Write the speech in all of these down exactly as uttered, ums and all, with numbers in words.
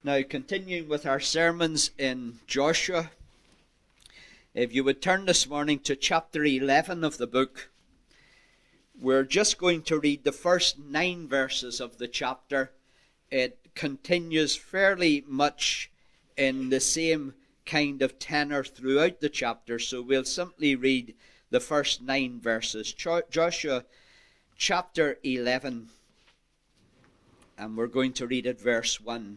Now, continuing with our sermons in Joshua, if you would turn this morning to chapter eleven of the book, we're just going to read the first nine verses of the chapter. It continues fairly much in the same kind of tenor throughout the chapter, so we'll simply read the first nine verses. Joshua chapter eleven, and we're going to read at verse one.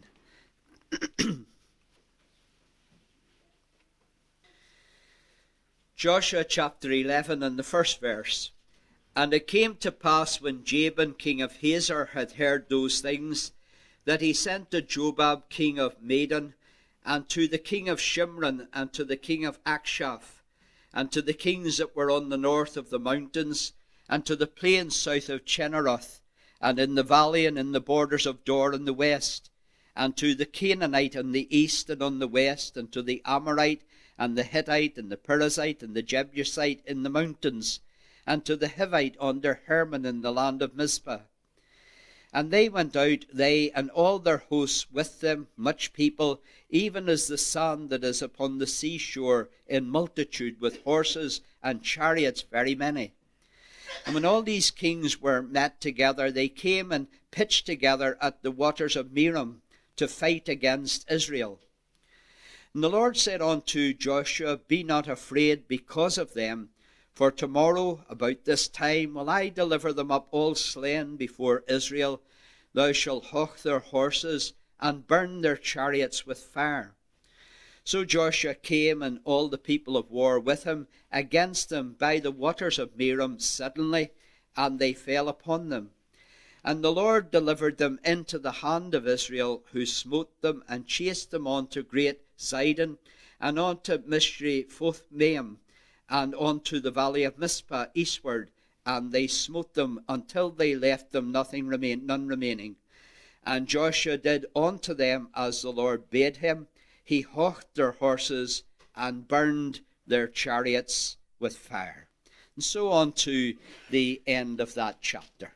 Joshua chapter eleven and the first verse. And it came to pass when Jabin king of Hazor had heard those things, that he sent to Jobab king of Madon, and to the king of Shimron, and to the king of Akshaph, and to the kings that were on the north of the mountains, and to the plains south of Chinneroth, and in the valley and in the borders of Dor in the west, and to the Canaanite on the east and on the west, and to the Amorite, and the Hittite, and the Perizzite, and the Jebusite in the mountains, and to the Hivite under Hermon in the land of Mizpah. And they went out, they and all their hosts with them, much people, even as the sand that is upon the seashore, in multitude, with horses and chariots very many. And when all these kings were met together, they came and pitched together at the waters of Merom, to fight against Israel. And the Lord said unto Joshua, Be not afraid because of them, for tomorrow about this time will I deliver them up all slain before Israel. Thou shalt hough their horses, and burn their chariots with fire. So Joshua came, and all the people of war with him, against them by the waters of Merom suddenly, and they fell upon them. And the Lord delivered them into the hand of Israel, who smote them and chased them on to great Sidon, and on to Mishrephothmaim, and on to the valley of Mizpah eastward, and they smote them until they left them nothing remain, none remaining. And Joshua did unto them as the Lord bade him. He houghed their horses and burned their chariots with fire. And so on to the end of that chapter.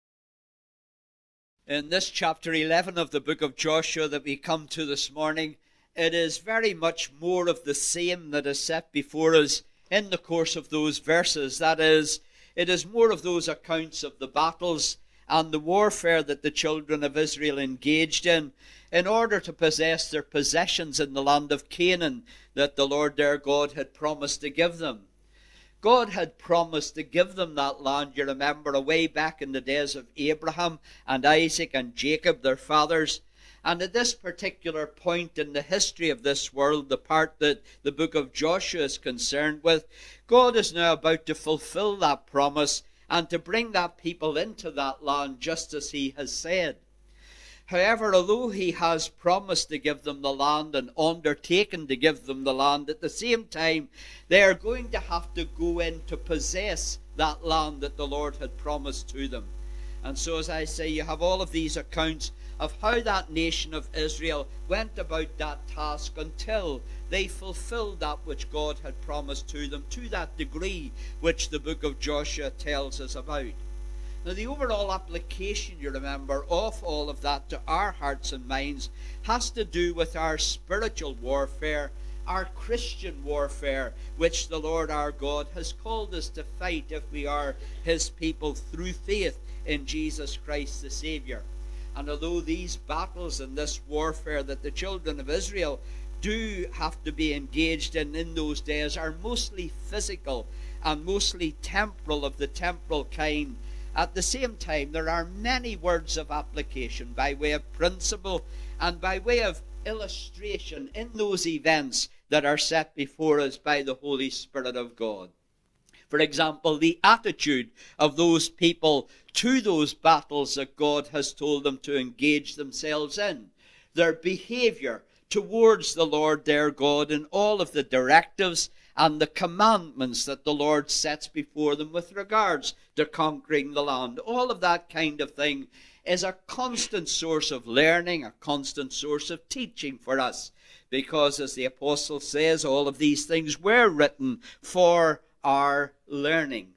In this chapter eleven of the book of Joshua that we come to this morning, it is very much more of the same that is set before us in the course of those verses. That is, it is more of those accounts of the battles and the warfare that the children of Israel engaged in, in order to possess their possessions in the land of Canaan that the Lord their God had promised to give them. God had promised to give them that land, you remember, away back in the days of Abraham and Isaac and Jacob, their fathers. And at this particular point in the history of this world, the part that the book of Joshua is concerned with, God is now about to fulfill that promise and to bring that people into that land just as he has said. However, although he has promised to give them the land and undertaken to give them the land, at the same time, they are going to have to go in to possess that land that the Lord had promised to them. And so, as I say, you have all of these accounts of how that nation of Israel went about that task until they fulfilled that which God had promised to them, to that degree which the book of Joshua tells us about. Now, the overall application, you remember, of all of that to our hearts and minds has to do with our spiritual warfare, our Christian warfare, which the Lord our God has called us to fight if we are his people through faith in Jesus Christ the Saviour. And although these battles and this warfare that the children of Israel do have to be engaged in in those days are mostly physical and mostly temporal, of the temporal kind, at the same time, there are many words of application by way of principle and by way of illustration in those events that are set before us by the Holy Spirit of God. For example, the attitude of those people to those battles that God has told them to engage themselves in. Their behavior towards the Lord their God in all of the directives and the commandments that the Lord sets before them with regards to conquering the land. All of that kind of thing is a constant source of learning, a constant source of teaching for us. Because, as the apostle says, all of these things were written for our learning.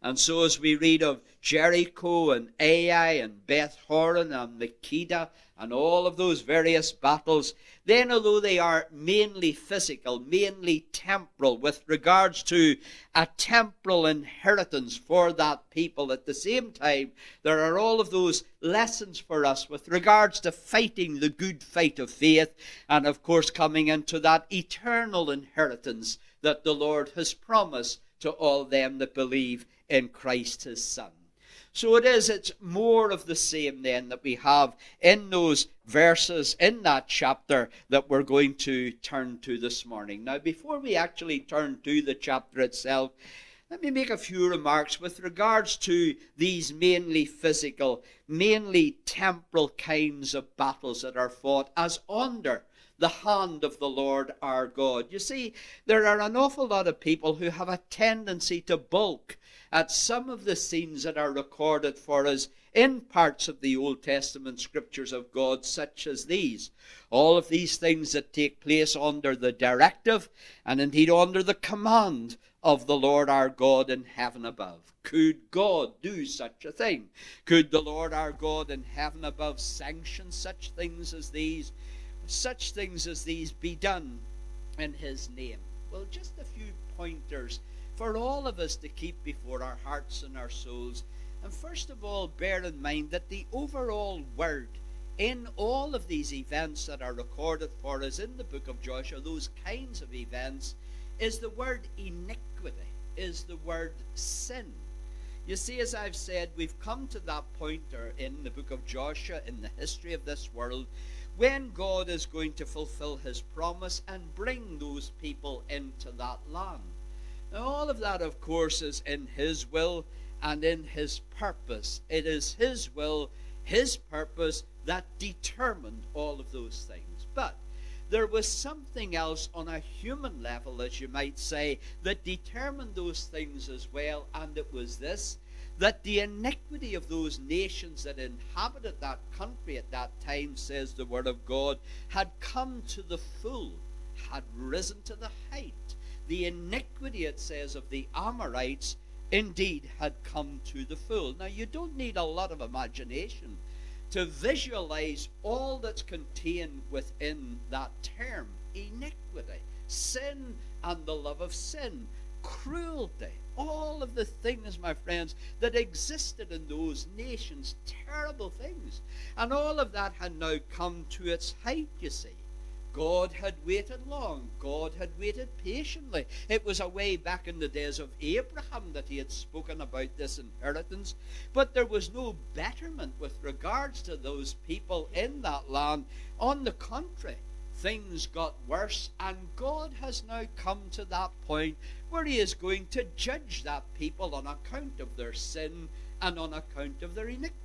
And so as we read of Jericho and Ai and Beth Horon and Makkedah and all of those various battles, then although they are mainly physical, mainly temporal, with regards to a temporal inheritance for that people, at the same time there are all of those lessons for us with regards to fighting the good fight of faith, and of course coming into that eternal inheritance that the Lord has promised to all them that believe in Christ his Son. So it is, it's more of the same then that we have in those verses in that chapter that we're going to turn to this morning. Now, before we actually turn to the chapter itself, let me make a few remarks with regards to these mainly physical, mainly temporal kinds of battles that are fought as under the hand of the Lord our God. You see, there are an awful lot of people who have a tendency to balk at some of the scenes that are recorded for us in parts of the Old Testament scriptures of God, such as these. All of these things that take place under the directive and indeed under the command of the Lord our God in heaven above. Could God do such a thing? Could the Lord our God in heaven above sanction such things as these? Such things as these be done in his name? Well, just a few pointers for all of us to keep before our hearts and our souls. And first of all, bear in mind that the overall word in all of these events that are recorded for us in the book of Joshua, those kinds of events, is the word iniquity, is the word sin. You see, as I've said, we've come to that point in the book of Joshua, in the history of this world, when God is going to fulfill his promise and bring those people into that land. Now, all of that, of course, is in his will and in his purpose. It is his will, his purpose, that determined all of those things. But there was something else on a human level, as you might say, that determined those things as well, and it was this: that the iniquity of those nations that inhabited that country at that time, says the word of God, had come to the full, had risen to the height. The iniquity, it says, of the Amorites indeed had come to the full. Now, you don't need a lot of imagination to visualize all that's contained within that term: iniquity, sin and the love of sin, cruelty, all of the things, my friends, that existed in those nations, terrible things. And all of that had now come to its height, you see. God had waited long. God had waited patiently. It was away back in the days of Abraham that he had spoken about this inheritance. But there was no betterment with regards to those people in that land. On the contrary, things got worse, and God has now come to that point where he is going to judge that people on account of their sin and on account of their iniquity.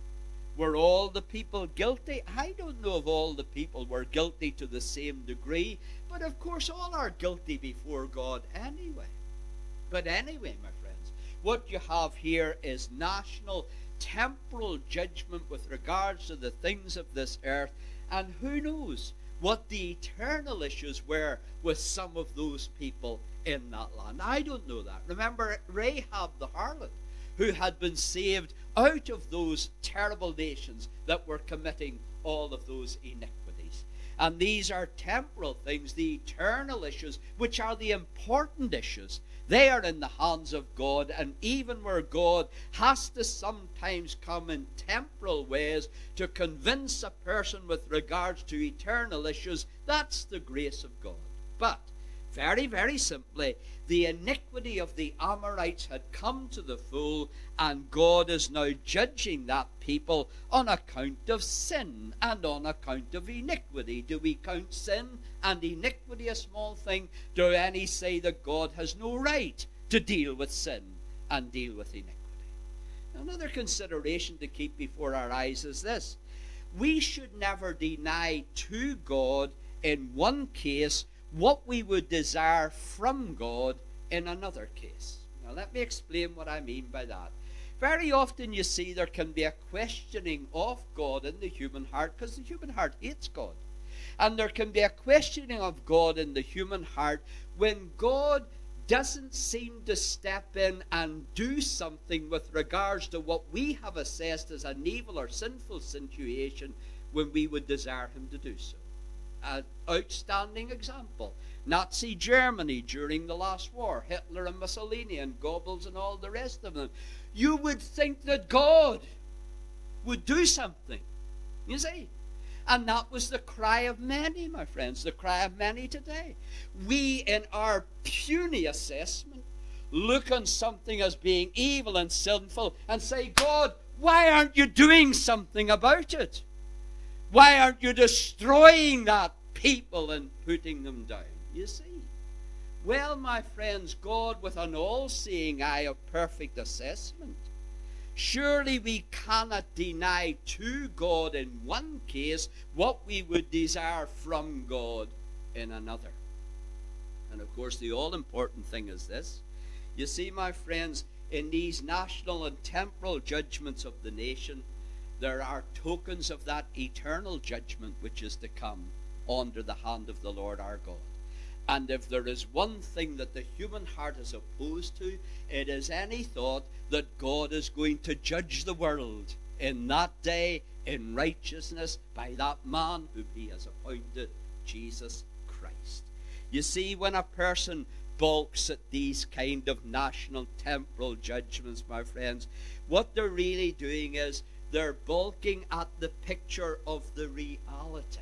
Were all the people guilty? I don't know if all the people were guilty to the same degree, but of course all are guilty before God anyway. But anyway, my friends, what you have here is national, temporal judgment with regards to the things of this earth, and who knows what the eternal issues were with some of those people in that land. I don't know that. Remember Rahab the harlot, who had been saved out of those terrible nations that were committing all of those iniquities. And these are temporal things. The eternal issues, which are the important issues, they are in the hands of God. And even where God has to sometimes come in temporal ways to convince a person with regards to eternal issues, that's the grace of God. But very, very simply, the iniquity of the Amorites had come to the full, and God is now judging that people on account of sin and on account of iniquity. Do we count sin and iniquity a small thing? Do any say that God has no right to deal with sin and deal with iniquity? Another consideration to keep before our eyes is this: we should never deny to God in one case what we would desire from God in another case. Now, let me explain what I mean by that. Very often, you see, there can be a questioning of God in the human heart, because the human heart hates God. And there can be a questioning of God in the human heart when God doesn't seem to step in and do something with regards to what we have assessed as an evil or sinful situation when we would desire him to do so. An outstanding example: Nazi Germany during the last war, Hitler and Mussolini and Goebbels and all the rest of them. You would think that God would do something, you see. And that was the cry of many, my friends, the cry of many today. We, in our puny assessment, look on something as being evil and sinful and say, God, why aren't you doing something about it? Why aren't you destroying that people and putting them down? You see. Well, my friends, God, with an all-seeing eye of perfect assessment, surely we cannot deny to God in one case what we would desire from God in another. And of course, the all-important thing is this. You see, my friends, in these national and temporal judgments of the nation, there are tokens of that eternal judgment which is to come under the hand of the Lord our God. And if there is one thing that the human heart is opposed to, it is any thought that God is going to judge the world in that day in righteousness by that man whom he has appointed, Jesus Christ. You see, when a person balks at these kind of national temporal judgments, my friends, what they're really doing is they're balking at the picture of the reality.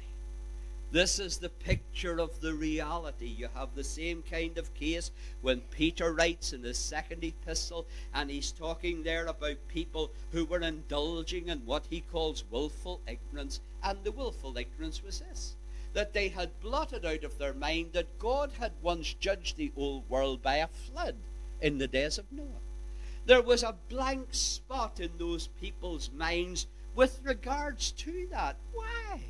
This is the picture of the reality. You have the same kind of case when Peter writes in his second epistle, and he's talking there about people who were indulging in what he calls willful ignorance. And the willful ignorance was this, that they had blotted out of their mind that God had once judged the old world by a flood in the days of Noah. There was a blank spot in those people's minds with regards to that. Why?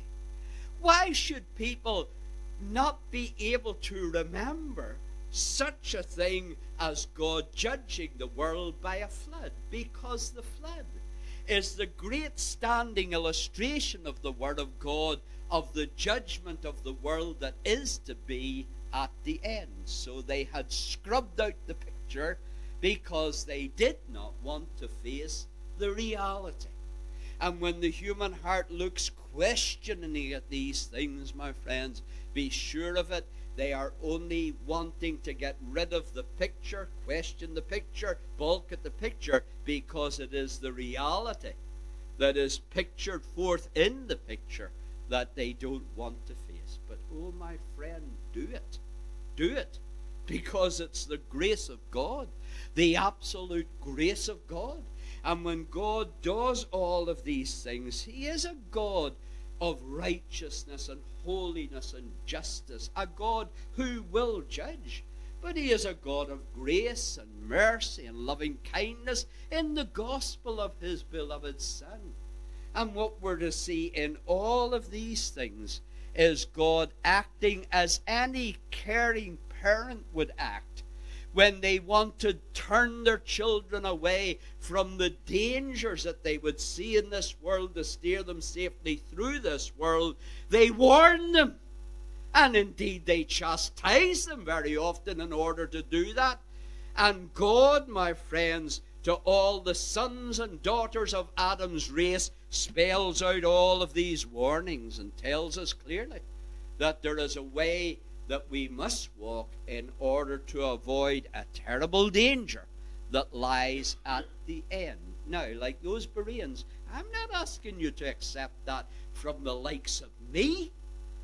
Why should people not be able to remember such a thing as God judging the world by a flood? Because the flood is the great standing illustration of the Word of God, of the judgment of the world that is to be at the end. So they had scrubbed out the picture because they did not want to face the reality. And when the human heart looks questioningly at these things, my friends, be sure of it, they are only wanting to get rid of the picture, question the picture, balk at the picture, because it is the reality that is pictured forth in the picture that they don't want to face. But, oh, my friend, do it. Do it. Because it's the grace of God, the absolute grace of God. And when God does all of these things, he is a God of righteousness and holiness and justice, a God who will judge. But he is a God of grace and mercy and loving kindness in the gospel of his beloved Son. And what we're to see in all of these things is God acting as any caring parent would act when they want to turn their children away from the dangers that they would see in this world to steer them safely through this world. They warn them, and indeed they chastise them very often in order to do that. And God, my friends, to all the sons and daughters of Adam's race, spells out all of these warnings and tells us clearly that there is a way that we must walk in order to avoid a terrible danger that lies at the end. Now, like those Bereans, I'm not asking you to accept that from the likes of me.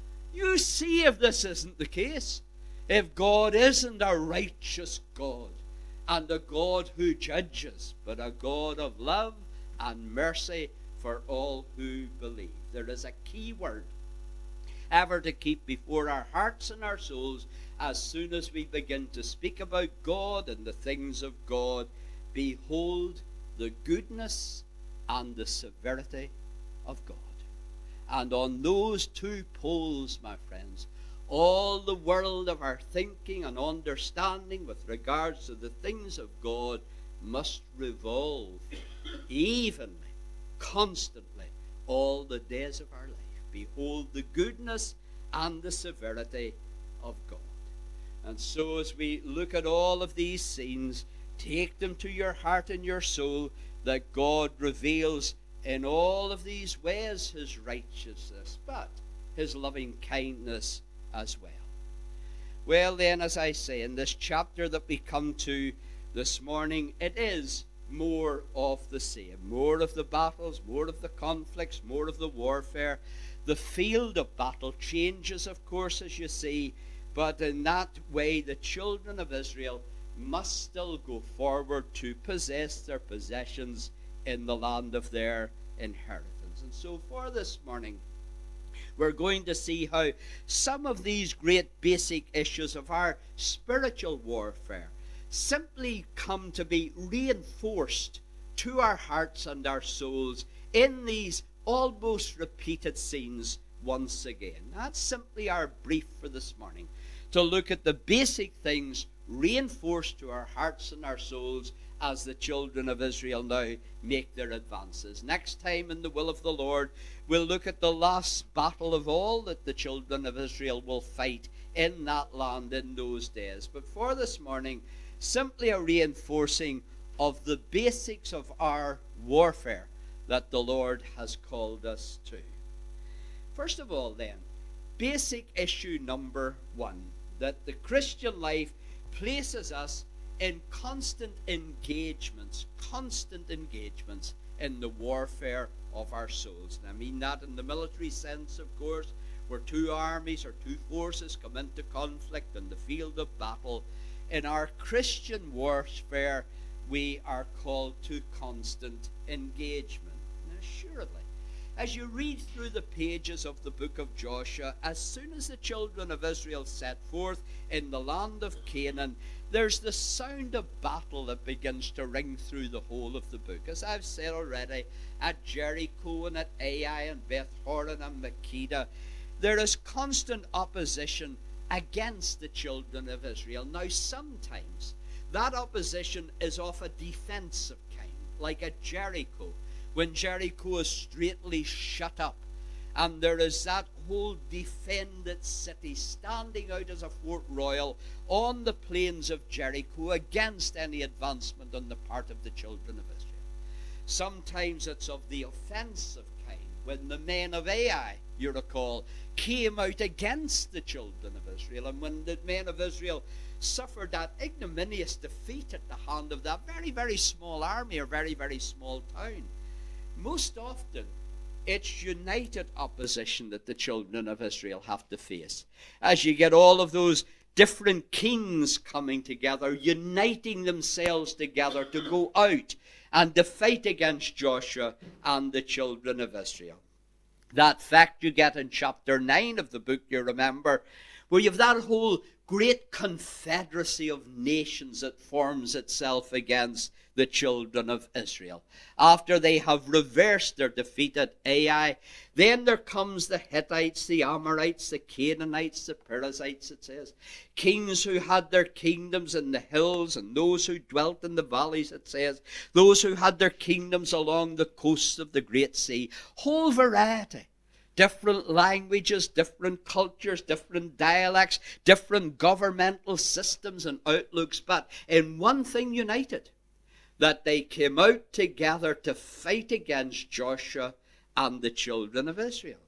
You see if this isn't the case. If God isn't a righteous God and a God who judges, but a God of love and mercy for all who believe. There is a key word ever to keep before our hearts and our souls as soon as we begin to speak about God and the things of God. Behold the goodness and the severity of God. And on those two poles, my friends, all the world of our thinking and understanding with regards to the things of God must revolve evenly, constantly, all the days of our life. Behold the goodness and the severity of God. And so as we look at all of these scenes, take them to your heart and your soul, that God reveals in all of these ways his righteousness, but his loving kindness as well. Well then, as I say, in this chapter that we come to this morning, it is more of the same. More of the battles, more of the conflicts, more of the warfare. The field of battle changes, of course, as you see, but in that way the children of Israel must still go forward to possess their possessions in the land of their inheritance. And so for this morning, we're going to see how some of these great basic issues of our spiritual warfare simply come to be reinforced to our hearts and our souls in these almost repeated scenes once again. That's simply our brief for this morning, to look at the basic things reinforced to our hearts and our souls as the children of Israel now make their advances. Next time, in the will of the Lord, we'll look at the last battle of all that the children of Israel will fight in that land in those days. But for this morning, simply a reinforcing of the basics of our warfare that the Lord has called us to. First of all then, basic issue number one, that the Christian life places us in constant engagements, constant engagements in the warfare of our souls. And I mean that in the military sense, of course, where two armies or two forces come into conflict in the field of battle. In our Christian warfare, we are called to constant engagement. Now, assuredly, as you read through the pages of the book of Joshua, as soon as the children of Israel set forth in the land of Canaan, there's the sound of battle that begins to ring through the whole of the book. As I've said already, at Jericho and at Ai and Beth Horon and Makkedah, there is constant opposition against the children of Israel. Now, sometimes that opposition is of a defensive kind, like at Jericho, when Jericho is straightly shut up, and there is that whole defended city standing out as a fort royal on the plains of Jericho against any advancement on the part of the children of Israel. Sometimes it's of the offensive kind, when the men of Ai, you recall, came out against the children of Israel, and when the men of Israel suffered that ignominious defeat at the hand of that very, very small army or very, very small town. Most often, it's united opposition that the children of Israel have to face. As you get all of those different kings coming together, uniting themselves together to go out and to fight against Joshua and the children of Israel. That fact you get in chapter nine of the book, you remember, where you have that whole great confederacy of nations that forms itself against the children of Israel. After they have reversed their defeat at Ai, then there comes the Hittites, the Amorites, the Canaanites, the Perizzites, it says. Kings who had their kingdoms in the hills, and those who dwelt in the valleys, it says. Those who had their kingdoms along the coasts of the great sea. Whole variety. Different languages, different cultures, different dialects, different governmental systems and outlooks, but in one thing united, that they came out together to fight against Joshua and the children of Israel.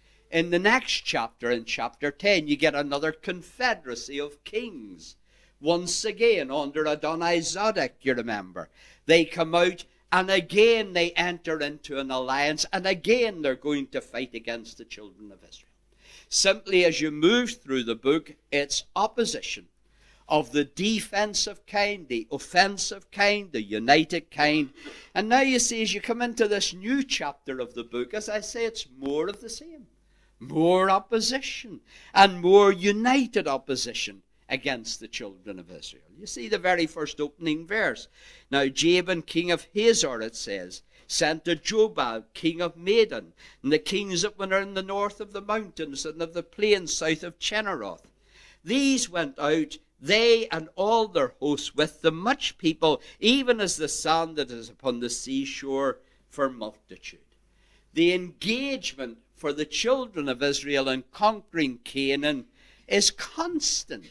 In the next chapter, in chapter ten, you get another confederacy of kings. Once again, under Adonizedek, you remember. They come out, and again they enter into an alliance, and again they're going to fight against the children of Israel. Simply as you move through the book, it's opposition of the defensive kind, the offensive kind, the united kind. And now you see, as you come into this new chapter of the book, as I say, it's more of the same. More opposition and more united opposition against the children of Israel. You see the very first opening verse. Now Jabin, king of Hazor, it says, sent to Jobab, king of Madon, and the kings that were in the north of the mountains and of the plains south of Chinneroth. These went out, they and all their hosts with them, much people, even as the sand that is upon the seashore, for multitude. The engagement for the children of Israel in conquering Canaan is constant.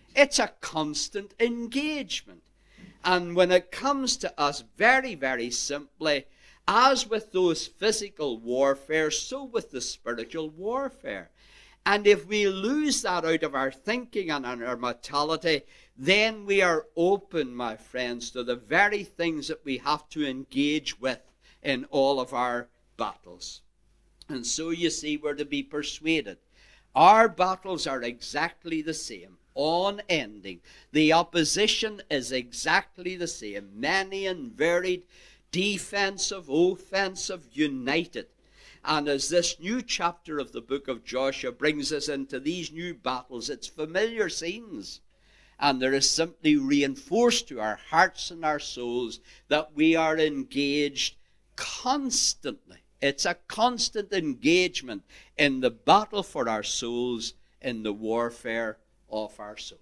It's a constant engagement. And when it comes to us, very, very simply, as with those physical warfare, so with the spiritual warfare. And if we lose that out of our thinking and our mentality, then we are open, my friends, to the very things that we have to engage with in all of our battles. And so you see, we're to be persuaded. Our battles are exactly the same, unending. The opposition is exactly the same, many and varied, defensive, offensive, united. And as this new chapter of the book of Joshua brings us into these new battles, it's familiar scenes. And there is simply reinforced to our hearts and our souls that we are engaged constantly. It's a constant engagement in the battle for our souls, in the warfare of our souls.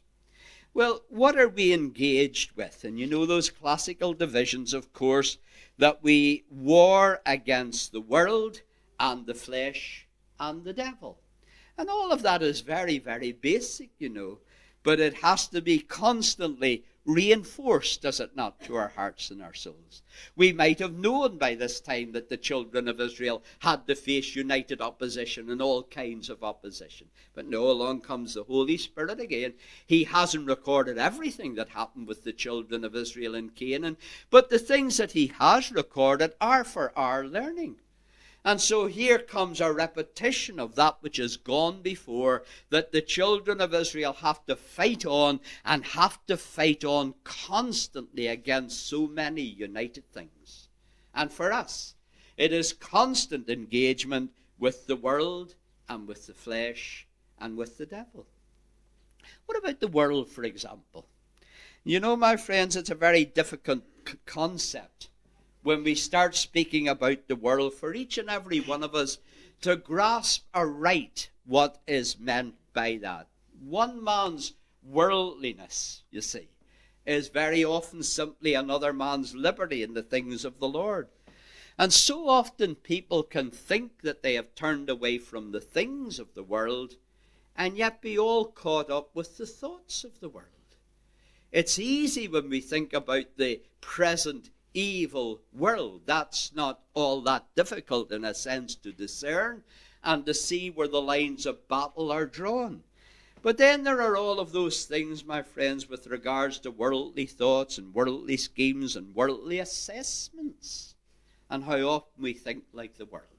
Well, what are we engaged with? And you know those classical divisions, of course, that we war against the world and the flesh and the devil. And all of that is very, very basic, you know. But it has to be constantly reinforced, does it not, to our hearts and our souls? We might have known by this time that the children of Israel had to face united opposition and all kinds of opposition. But no, along comes the Holy Spirit again. He hasn't recorded everything that happened with the children of Israel in Canaan, but the things that he has recorded are for our learning. And so here comes a repetition of that which has gone before, that the children of Israel have to fight on and have to fight on constantly against so many united things. And for us, it is constant engagement with the world and with the flesh and with the devil. What about the world, for example? You know, my friends, it's a very difficult c- concept when we start speaking about the world, for each and every one of us to grasp aright what is meant by that. One man's worldliness, you see, is very often simply another man's liberty in the things of the Lord. And so often people can think that they have turned away from the things of the world and yet be all caught up with the thoughts of the world. It's easy when we think about the present evil world. That's not all that difficult in a sense to discern and to see where the lines of battle are drawn. But then there are all of those things, my friends, with regards to worldly thoughts and worldly schemes and worldly assessments, and how often we think like the world.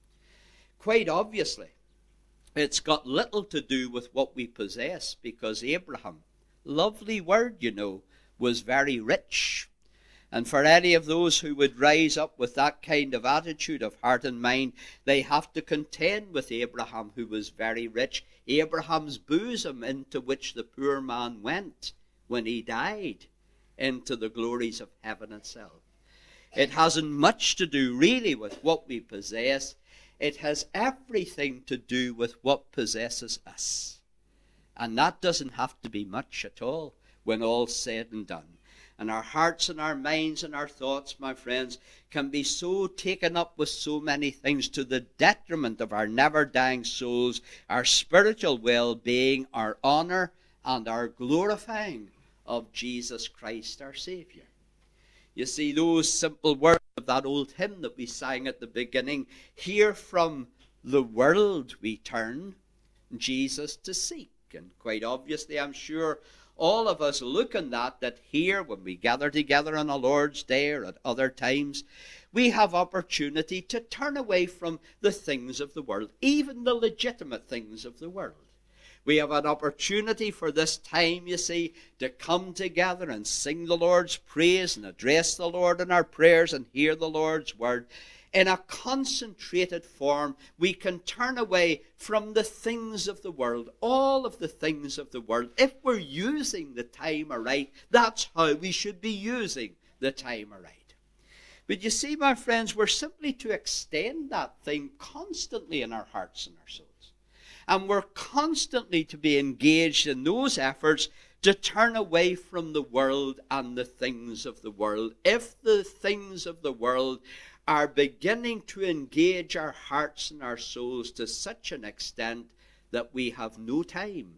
Quite obviously, it's got little to do with what we possess, because Abraham, lovely word, you know, was very rich. And for any of those who would rise up with that kind of attitude of heart and mind, they have to contend with Abraham, who was very rich. Abraham's bosom, into which the poor man went when he died, into the glories of heaven itself. It hasn't much to do really with what we possess. It has everything to do with what possesses us. And that doesn't have to be much at all when all's said and done. And our hearts and our minds and our thoughts, my friends, can be so taken up with so many things to the detriment of our never-dying souls, our spiritual well-being, our honor, and our glorifying of Jesus Christ, our Savior. You see, those simple words of that old hymn that we sang at the beginning, here from the world we turn, Jesus to seek. And quite obviously, I'm sure, all of us look on that, that here, when we gather together on a Lord's Day or at other times, we have opportunity to turn away from the things of the world, even the legitimate things of the world. We have an opportunity for this time, you see, to come together and sing the Lord's praise and address the Lord in our prayers and hear the Lord's word. In a concentrated form, we can turn away from the things of the world, all of the things of the world. If we're using the time aright, that's how we should be using the time aright. But you see, my friends, we're simply to extend that thing constantly in our hearts and our souls. And we're constantly to be engaged in those efforts to turn away from the world and the things of the world. If the things of the world are beginning to engage our hearts and our souls to such an extent that we have no time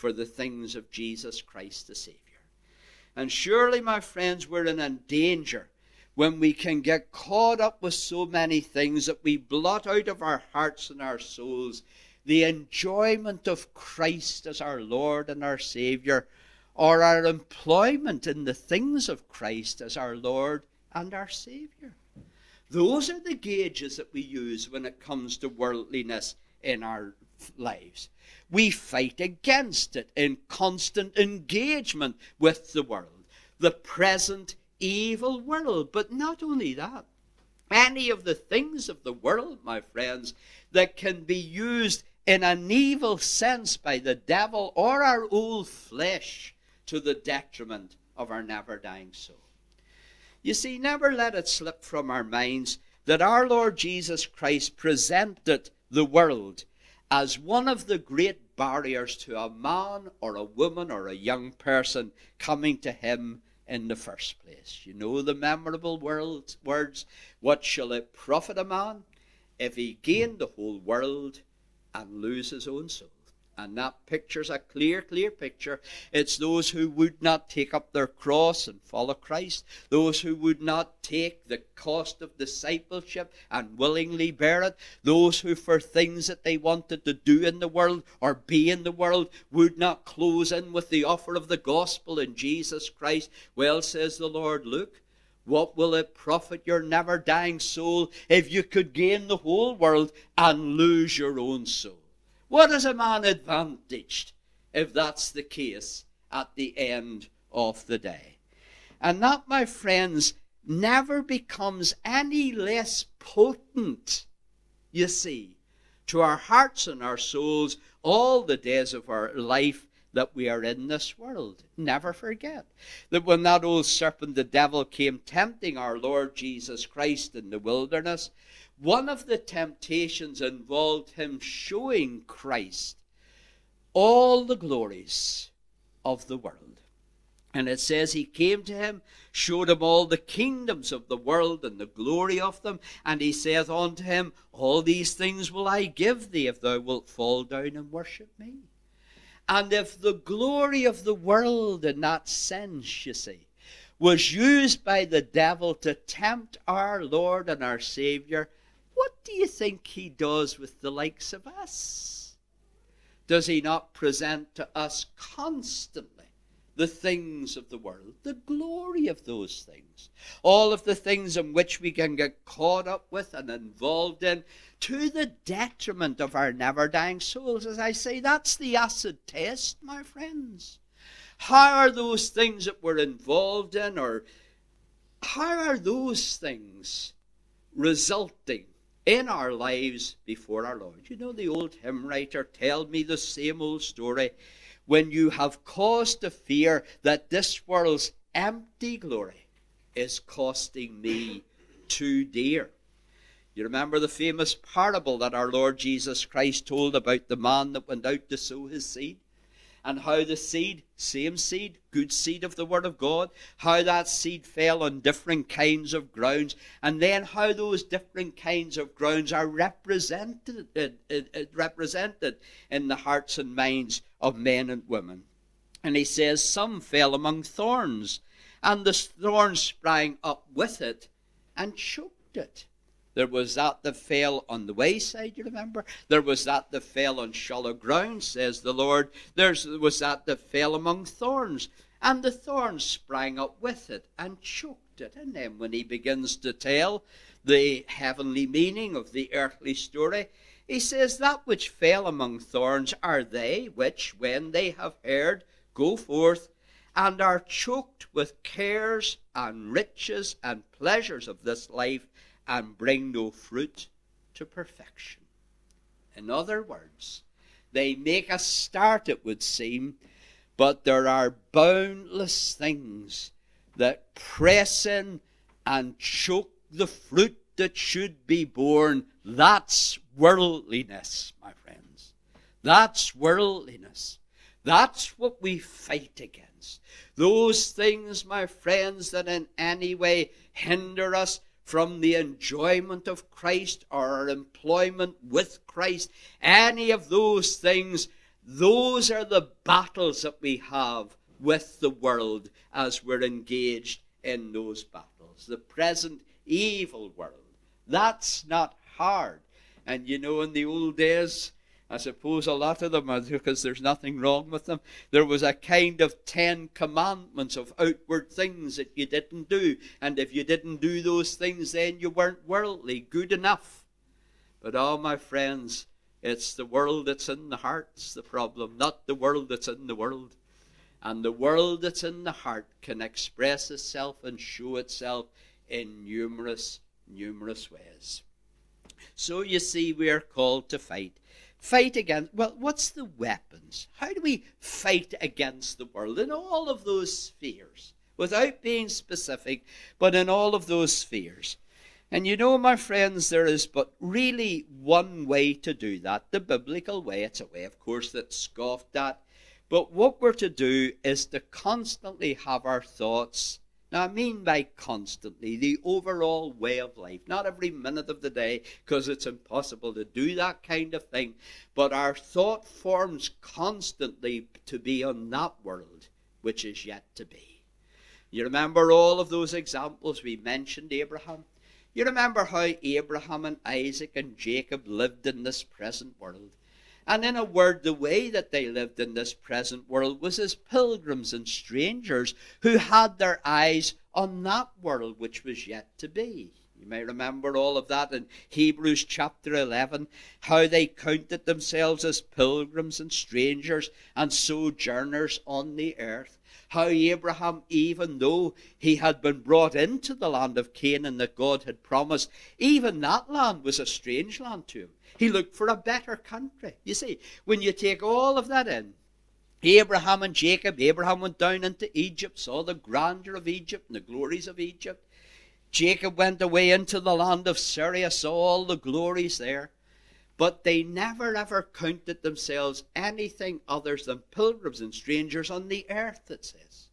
for the things of Jesus Christ the Savior. And surely, my friends, we're in danger when we can get caught up with so many things that we blot out of our hearts and our souls the enjoyment of Christ as our Lord and our Savior, or our employment in the things of Christ as our Lord and our Savior. Those are the gauges that we use when it comes to worldliness in our lives. We fight against it in constant engagement with the world, the present evil world. But not only that, any of the things of the world, my friends, that can be used in an evil sense by the devil or our old flesh to the detriment of our never-dying soul. You see, never let it slip from our minds that our Lord Jesus Christ presented the world as one of the great barriers to a man or a woman or a young person coming to him in the first place. You know the memorable words, words, what shall it profit a man if he gain the whole world and lose his own soul? And that picture's a clear, clear picture. It's those who would not take up their cross and follow Christ. Those who would not take the cost of discipleship and willingly bear it. Those who, for things that they wanted to do in the world or be in the world, would not close in with the offer of the gospel in Jesus Christ. Well, says the Lord, look, what will it profit your never-dying soul if you could gain the whole world and lose your own soul? What is a man advantaged if that's the case at the end of the day? And that, my friends, never becomes any less potent, you see, to our hearts and our souls all the days of our life that we are in this world. Never forget that when that old serpent, the devil, came tempting our Lord Jesus Christ in the wilderness, one of the temptations involved him showing Christ all the glories of the world. And it says he came to him, showed him all the kingdoms of the world and the glory of them, and he saith unto him, all these things will I give thee if thou wilt fall down and worship me. And if the glory of the world in that sense, you see, was used by the devil to tempt our Lord and our Savior, what do you think he does with the likes of us? Does he not present to us constantly the things of the world, the glory of those things, all of the things in which we can get caught up with and involved in, to the detriment of our never-dying souls? As I say, that's the acid test, my friends. How are those things that we're involved in, or how are those things resulting in our lives before our Lord? You know, the old hymn writer told me the same old story. When you have cause to fear that this world's empty glory is costing me too dear. You remember the famous parable that our Lord Jesus Christ told about the man that went out to sow his seed? And how the seed, same seed, good seed of the Word of God, how that seed fell on different kinds of grounds, and then how those different kinds of grounds are represented, uh, uh, represented in the hearts and minds of men and women. And he says, some fell among thorns, and the thorns sprang up with it and choked it. There was that that fell on the wayside, you remember? There was that that fell on shallow ground, says the Lord. There was that that fell among thorns, and the thorns sprang up with it and choked it. And then when he begins to tell the heavenly meaning of the earthly story, he says, that which fell among thorns are they which, when they have heard, go forth and are choked with cares and riches and pleasures of this life, and bring no fruit to perfection. In other words, they make a start, it would seem, but there are boundless things that press in and choke the fruit that should be born. That's worldliness, my friends. That's worldliness. That's what we fight against. Those things, my friends, that in any way hinder us from the enjoyment of Christ or our employment with Christ, any of those things Those are the battles that we have with the world as we're engaged in those battles. The present evil world. That's not hard. And you know, in the old days, I suppose a lot of them are, because there's nothing wrong with them, there was a kind of Ten Commandments of outward things that you didn't do. And if you didn't do those things, then you weren't worldly good enough. But oh, my friends, it's the world that's in the heart's the problem, not the world that's in the world. And the world that's in the heart can express itself and show itself in numerous, numerous ways. So you see, we are called to fight. Fight against, well, what's the weapons? How do we fight against the world in all of those spheres? Without being specific, but in all of those spheres. And you know, my friends, there is but really one way to do that, the biblical way. It's a way, of course, that's scoffed at. But what we're to do is to constantly have our thoughts. Now, I mean by constantly, the overall way of life. Not every minute of the day, because it's impossible to do that kind of thing. But our thought forms constantly to be on that world, which is yet to be. You remember all of those examples we mentioned, Abraham? You remember how Abraham and Isaac and Jacob lived in this present world. And in a word, the way that they lived in this present world was as pilgrims and strangers who had their eyes on that world which was yet to be. You may remember all of that in Hebrews chapter eleven, how they counted themselves as pilgrims and strangers and sojourners on the earth. How Abraham, even though he had been brought into the land of Canaan that God had promised, even that land was a strange land to him. He looked for a better country. You see, when you take all of that in, Abraham and Jacob, Abraham went down into Egypt, saw the grandeur of Egypt and the glories of Egypt. Jacob went away into the land of Syria, saw all the glories there. But they never ever counted themselves anything other than pilgrims and strangers on the earth, it says.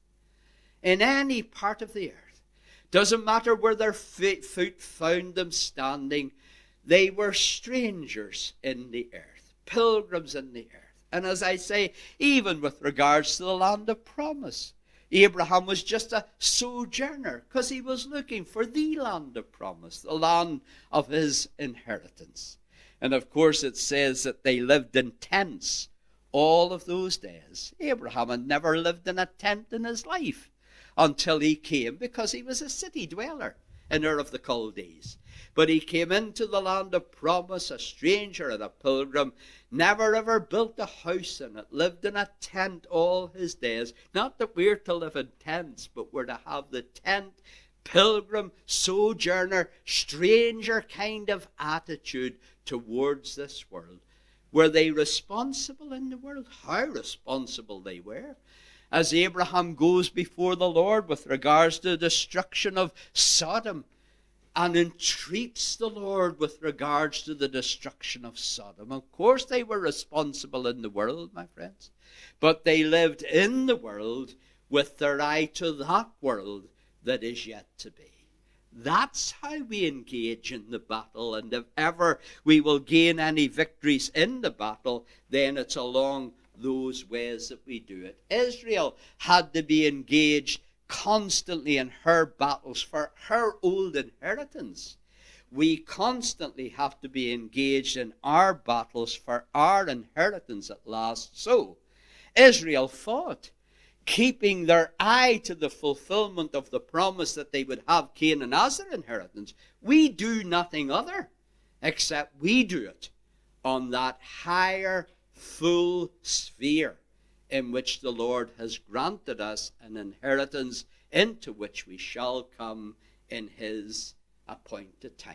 In any part of the earth. Doesn't matter where their foot found them standing. They were strangers in the earth, pilgrims in the earth. And as I say, even with regards to the land of promise, Abraham was just a sojourner because he was looking for the land of promise, the land of his inheritance. And of course it says that they lived in tents all of those days. Abraham had never lived in a tent in his life until he came, because he was a city dweller in Ur of the Chaldees. But he came into the land of promise, a stranger and a pilgrim, never ever built a house in it, lived in a tent all his days. Not that we're to live in tents, but we're to have the tent, pilgrim, sojourner, stranger kind of attitude towards this world. Were they responsible in the world? How responsible they were. As Abraham goes before the Lord with regards to the destruction of Sodom, and entreats the Lord with regards to the destruction of Sodom. Of course they were responsible in the world, my friends, but they lived in the world with their eye to that world that is yet to be. That's how we engage in the battle, and if ever we will gain any victories in the battle, then it's along those ways that we do it. Israel had to be engaged constantly in her battles for her old inheritance. We constantly have to be engaged in our battles for our inheritance at last. So, Israel fought, keeping their eye to the fulfillment of the promise that they would have Canaan as their inheritance. We do nothing other except we do it on that higher, full sphere in which the Lord has granted us an inheritance into which we shall come in his appointed time.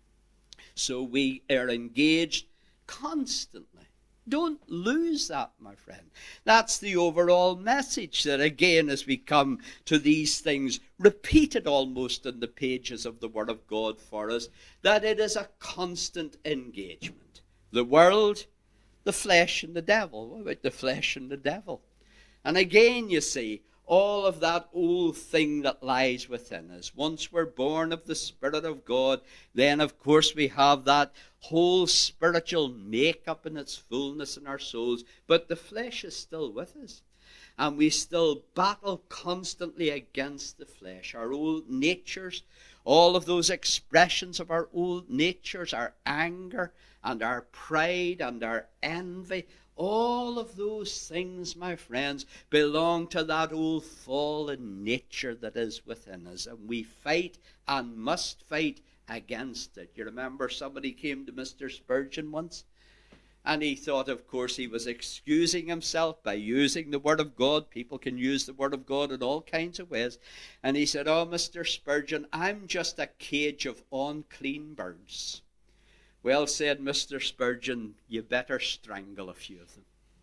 So we are engaged constantly. Don't lose that, my friend. That's the overall message that, again, as we come to these things, repeated almost in the pages of the Word of God for us, that it is a constant engagement. The world, the flesh, and the devil. What about the flesh and the devil? And again, you see, all of that old thing that lies within us. Once we're born of the Spirit of God, then of course we have that whole spiritual makeup in its fullness in our souls. But the flesh is still with us. And we still battle constantly against the flesh. Our old natures, all of those expressions of our old natures, our anger and our pride and our envy, all of those things, my friends, belong to that old fallen nature that is within us. And we fight and must fight against it. You remember somebody came to Mister Spurgeon once, and he thought, of course, he was excusing himself by using the Word of God. People can use the Word of God in all kinds of ways. And he said, "Oh, Mister Spurgeon, I'm just a cage of unclean birds." "Well," said Mister Spurgeon, "you better strangle a few of them."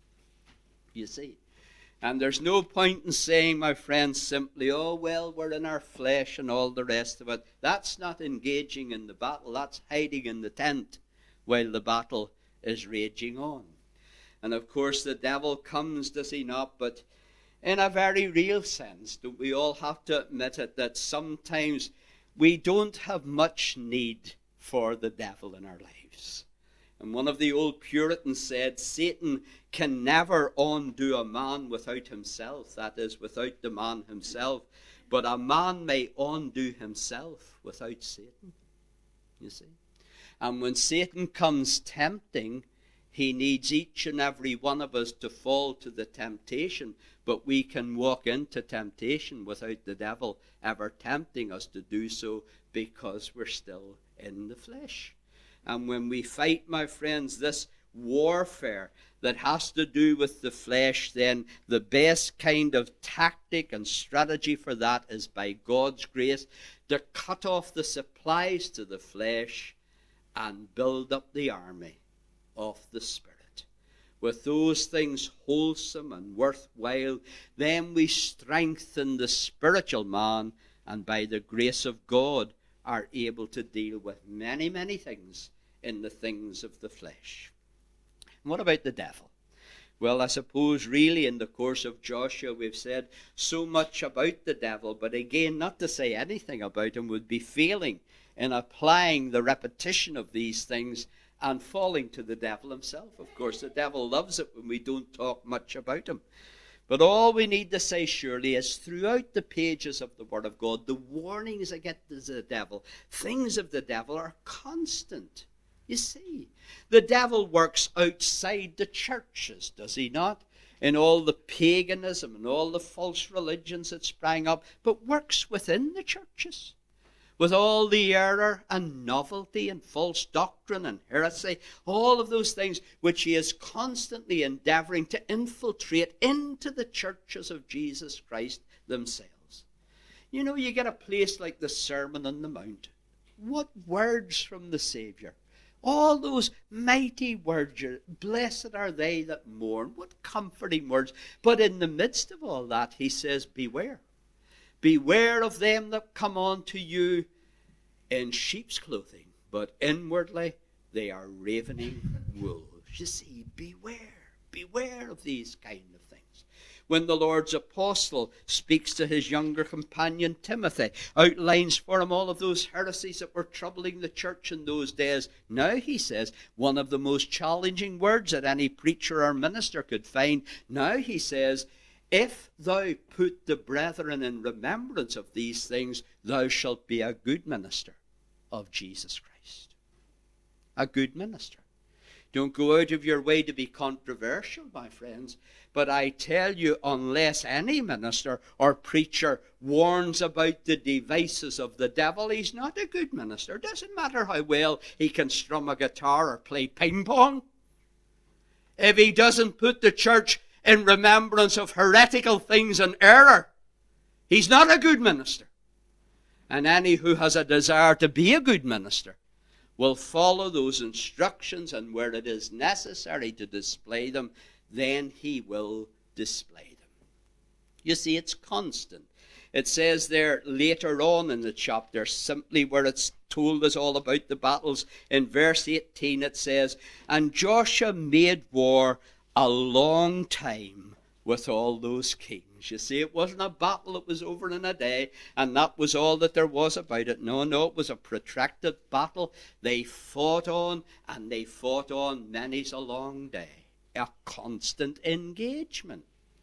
You see. And there's no point in saying, my friends, simply, "Oh, well, we're in our flesh," and all the rest of it. That's not engaging in the battle. That's hiding in the tent while the battle is raging on. And of course the devil comes, does he not? But in a very real sense, don't we all have to admit it, that sometimes we don't have much need for the devil in our lives. And one of the old Puritans said, "Satan can never undo a man without himself," that is, without the man himself. But a man may undo himself without Satan. You see? And when Satan comes tempting, he needs each and every one of us to fall to the temptation. But we can walk into temptation without the devil ever tempting us to do so, because we're still in the flesh. And when we fight, my friends, this warfare that has to do with the flesh, then the best kind of tactic and strategy for that is, by God's grace, to cut off the supplies to the flesh and build up the army of the Spirit. With those things wholesome and worthwhile, then we strengthen the spiritual man, and by the grace of God are able to deal with many, many things in the things of the flesh. And what about the devil? Well, I suppose really in the course of Joshua we've said so much about the devil, but again, not to say anything about him would be failing in applying the repetition of these things and falling to the devil himself. Of course, the devil loves it when we don't talk much about him. But all we need to say surely is, throughout the pages of the Word of God, the warnings against the devil, things of the devil, are constant. You see, the devil works outside the churches, does he not? In all the paganism and all the false religions that sprang up, but works within the churches. With all the error and novelty and false doctrine and heresy, all of those things which he is constantly endeavoring to infiltrate into the churches of Jesus Christ themselves. You know, you get a place like the Sermon on the Mount. What words from the Savior! All those mighty words, "Blessed are they that mourn." What comforting words. But in the midst of all that, he says, beware. Beware of them that come unto you in sheep's clothing, but inwardly they are ravening wolves. You see, beware. Beware of these kind of things. When the Lord's apostle speaks to his younger companion Timothy, outlines for him all of those heresies that were troubling the church in those days. Now, he says, one of the most challenging words that any preacher or minister could find. Now, he says, "If thou put the brethren in remembrance of these things, thou shalt be a good minister of Jesus Christ." A good minister. Don't go out of your way to be controversial, my friends. But I tell you, unless any minister or preacher warns about the devices of the devil, he's not a good minister. It doesn't matter how well he can strum a guitar or play ping pong. If he doesn't put the church in remembrance of heretical things and error, he's not a good minister. And any who has a desire to be a good minister will follow those instructions, and where it is necessary to display them, then he will display them. You see, it's constant. It says there later on in the chapter, simply where it's told us all about the battles, in verse eighteen it says, "And Joshua made war a long time with all those kings." things. You see, it wasn't a battle that was over in a day, and that was all that there was about it. No, no, it was a protracted battle. They fought on, and they fought on many's a long day. A constant engagement.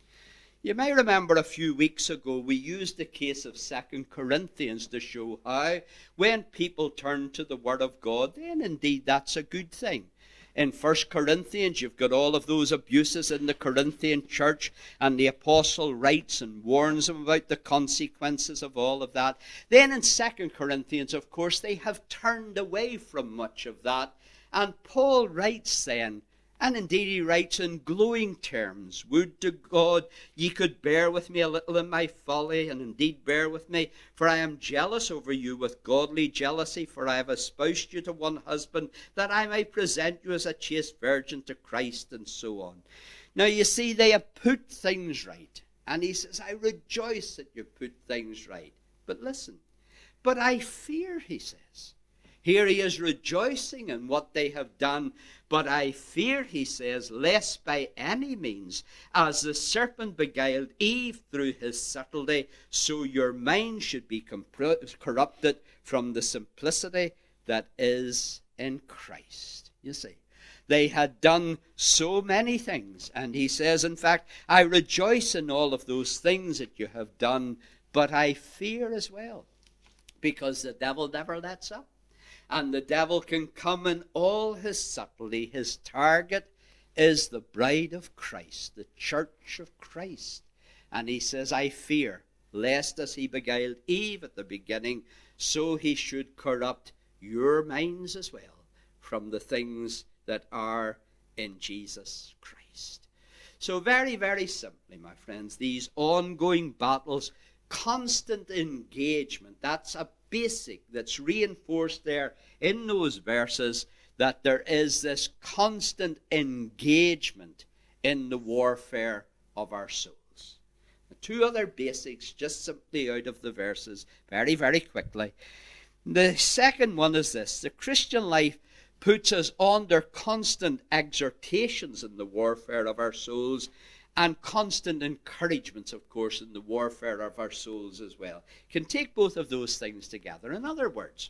You may remember a few weeks ago we used the case of Second Corinthians to show how when people turn to the Word of God, then indeed that's a good thing. In First Corinthians, you've got all of those abuses in the Corinthian church, and the apostle writes and warns them about the consequences of all of that. Then in Second Corinthians, of course, they have turned away from much of that. And Paul writes then, and indeed he writes in glowing terms, "Would to God ye could bear with me a little in my folly, and indeed bear with me, for I am jealous over you with godly jealousy, for I have espoused you to one husband, that I may present you as a chaste virgin to Christ," and so on. Now you see, they have put things right. And he says, "I rejoice that you put things right." But listen, "But I fear," he says. Here he is rejoicing in what they have done. "But I fear," he says, "lest by any means, as the serpent beguiled Eve through his subtlety, so your mind should be corrupted from the simplicity that is in Christ." You see, they had done so many things. And he says, in fact, "I rejoice in all of those things that you have done, but I fear as well." Because the devil never lets up. And the devil can come in all his subtlety. His target is the bride of Christ, the church of Christ. And he says, "I fear, lest as he beguiled Eve at the beginning, so he should corrupt your minds as well from the things that are in Jesus Christ." So very, very simply, my friends, these ongoing battles, constant engagement, that's a basic that's reinforced there in those verses, that there is this constant engagement in the warfare of our souls. The two other basics, just simply out of the verses, very, very quickly. The second one is this: the Christian life puts us under constant exhortations in the warfare of our souls, and constant encouragements, of course, in the warfare of our souls as well. You can take both of those things together. In other words,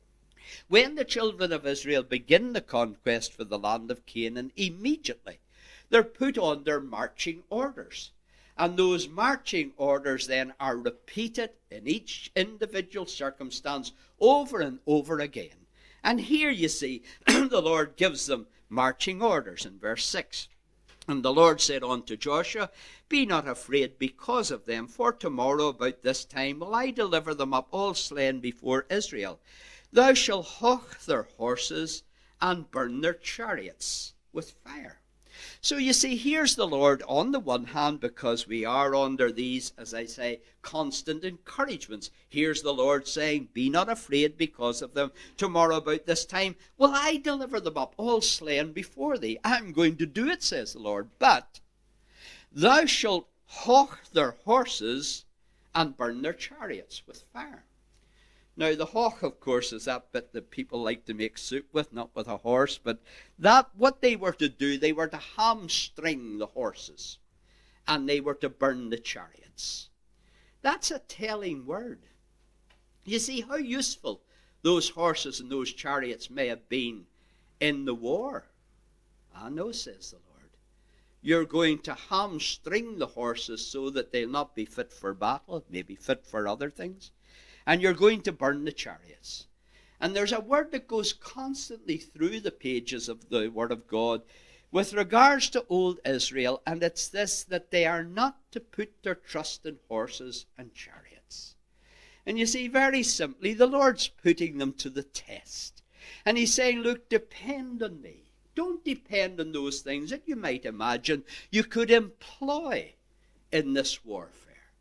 when the children of Israel begin the conquest for the land of Canaan, immediately they're put on their marching orders. And those marching orders then are repeated in each individual circumstance over and over again. And here you see, the Lord gives them marching orders in verse six. "And the Lord said unto Joshua, Be not afraid because of them, for tomorrow about this time will I deliver them up all slain before Israel. Thou shalt hawk their horses and burn their chariots with fire." So you see, here's the Lord on the one hand, because we are under these, as I say, constant encouragements. Here's the Lord saying, "Be not afraid because of them. Tomorrow about this time will I deliver them up all slain before thee." I'm going to do it, says the Lord. "But thou shalt hawk their horses and burn their chariots with fire." Now, the hawk, of course, is that bit that people like to make soup with, not with a horse. But that, what they were to do, they were to hamstring the horses, and they were to burn the chariots. That's a telling word. You see how useful those horses and those chariots may have been in the war. "I know," says the Lord. "You're going to hamstring the horses so that they'll not be fit for battle, maybe fit for other things. And you're going to burn the chariots." And there's a word that goes constantly through the pages of the Word of God with regards to old Israel, and it's this: that they are not to put their trust in horses and chariots. And you see, very simply, the Lord's putting them to the test. And he's saying, look, depend on me. Don't depend on those things that you might imagine you could employ in this warfare.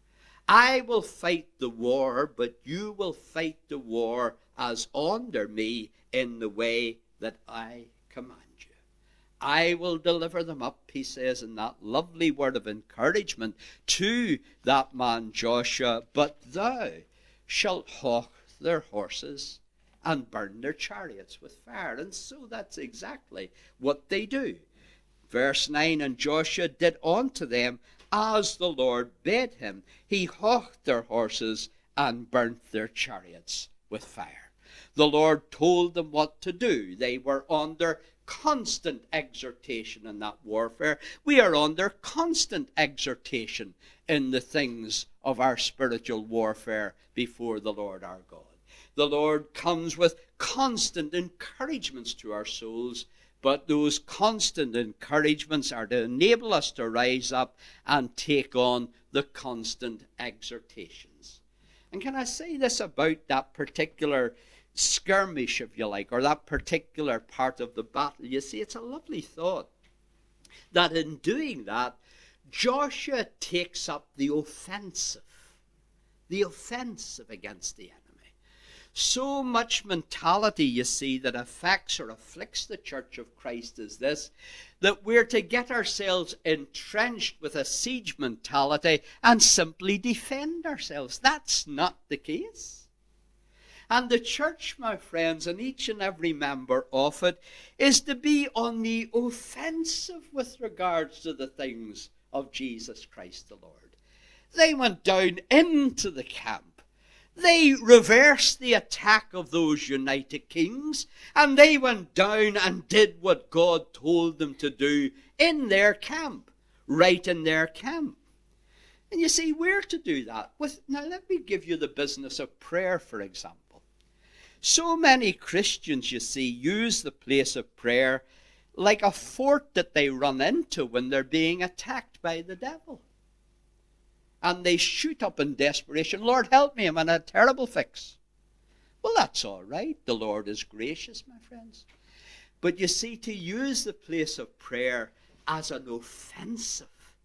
I will fight the war, but you will fight the war as under me in the way that I command you. I will deliver them up, he says in that lovely word of encouragement to that man Joshua, "But thou shalt hawk their horses and burn their chariots with fire." And so that's exactly what they do. Verse nine, "And Joshua did unto them as the Lord bade him. He hawked their horses and burnt their chariots with fire. The Lord told them what to do. They were under constant exhortation in that warfare. We are under constant exhortation in the things of our spiritual warfare before the Lord our God. The Lord comes with constant encouragements to our souls, but those constant encouragements are to enable us to rise up and take on the constant exhortations. And can I say this about that particular skirmish, if you like, or that particular part of the battle? You see, it's a lovely thought that in doing that, Joshua takes up the offensive, the offensive against the enemy. So much mentality, you see, that affects or afflicts the Church of Christ is this, that we're to get ourselves entrenched with a siege mentality and simply defend ourselves. That's not the case. And the church, my friends, and each and every member of it, is to be on the offensive with regards to the things of Jesus Christ the Lord. They went down into the camp. They reversed the attack of those United Kings, and they went down and did what God told them to do in their camp, right in their camp. And you see, we're to do that with, now let me give you the business of prayer, for example. So many Christians, you see, use the place of prayer like a fort that they run into when they're being attacked by the devil. And they shoot up in desperation, Lord, help me, I'm in a terrible fix. Well, that's all right. The Lord is gracious, my friends. But you see, to use the place of prayer as an offensive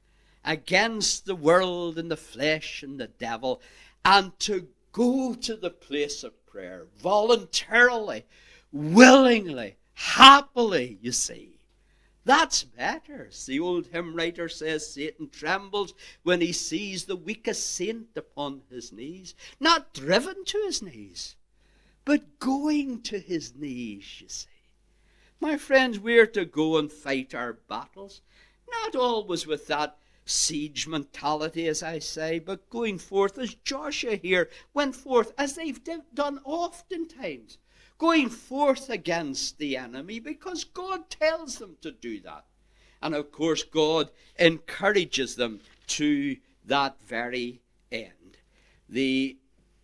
against the world and the flesh and the devil, and to go to the place of prayer voluntarily, willingly, happily, you see. That's better. As the old hymn writer says, Satan trembles when he sees the weakest saint upon his knees. Not driven to his knees, but going to his knees, you see. My friends, we're to go and fight our battles, not always with that siege mentality, as I say, but going forth as Joshua here went forth, as they've done oftentimes, going forth against the enemy, because God tells them to do that. And of course, God encourages them to that very end. The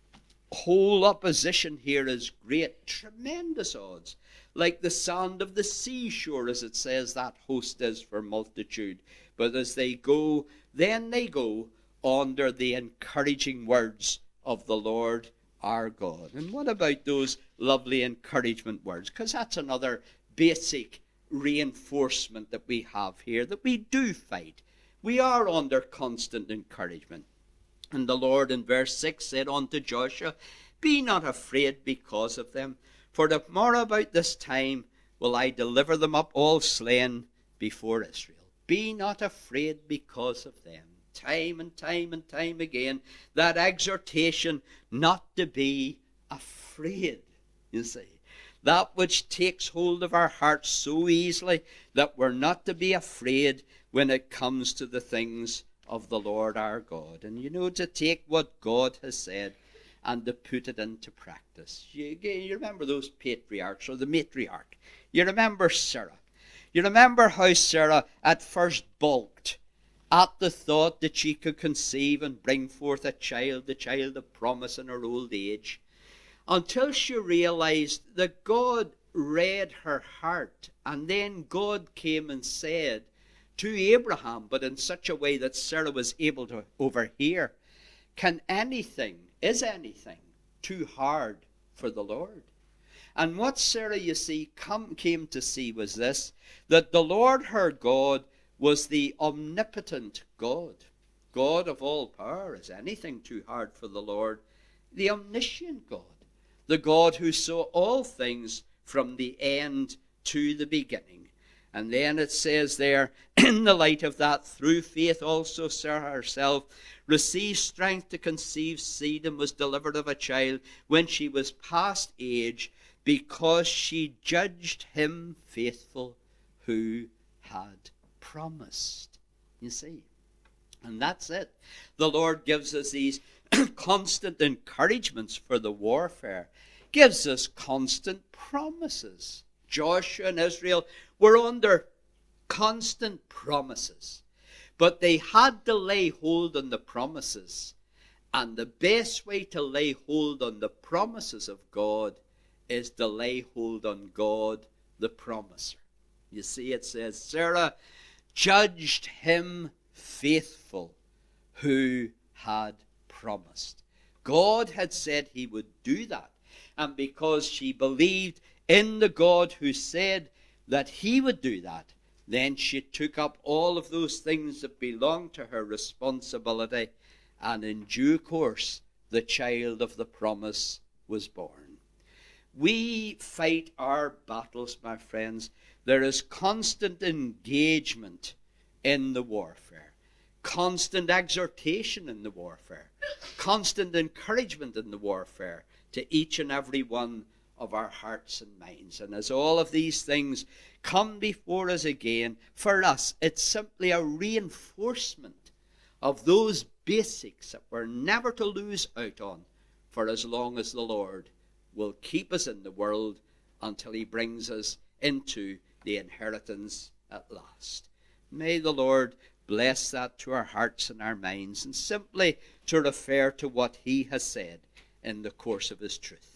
whole opposition here is great, tremendous odds, like the sand of the seashore, as it says that host is for multitude. But as they go, then they go under the encouraging words of the Lord our God. And what about those lovely encouragement words? Because that's another basic reinforcement that we have here, that we do fight. We are under constant encouragement. And the Lord in verse six said unto Joshua, Be not afraid because of them, for tomorrow about this time will I deliver them up all slain before Israel. Be not afraid because of them. Time and time and time again, that exhortation not to be afraid, you see. That which takes hold of our hearts so easily, that we're not to be afraid when it comes to the things of the Lord our God. And you know, to take what God has said and to put it into practice. You, you remember those patriarchs, or the matriarch. You remember Sarah. You remember how Sarah at first balked at the thought that she could conceive and bring forth a child, the child of promise in her old age, until she realized that God read her heart, and then God came and said to Abraham, but in such a way that Sarah was able to overhear, Can anything, is anything, too hard for the Lord? And what Sarah, you see, come, came to see was this, that the Lord her God was the omnipotent God. God of all power. Is anything too hard for the Lord? The omniscient God. The God who saw all things from the end to the beginning. And then it says there, in the light of that, through faith also Sarah herself received strength to conceive seed and was delivered of a child when she was past age, because she judged him faithful who had promised. You see, And that's it. The Lord gives us these constant encouragements for the warfare, gives us constant promises. Joshua and Israel were under constant promises, but they had to lay hold on the promises. And the best way to lay hold on the promises of God is to lay hold on God, the promiser. You see, it says, Sarah judged him faithful who had promised. God had said he would do that. And because she believed in the God who said that he would do that, then she took up all of those things that belonged to her responsibility, and in due course the child of the promise was born. We fight our battles, my friends. There is constant engagement in the warfare, constant exhortation in the warfare, constant encouragement in the warfare to each and every one of our hearts and minds. And as all of these things come before us again, for us, it's simply a reinforcement of those basics that we're never to lose out on for as long as the Lord will keep us in the world until he brings us into the inheritance at last. May the Lord bless that to our hearts and our minds, and simply to refer to what he has said in the course of his truth.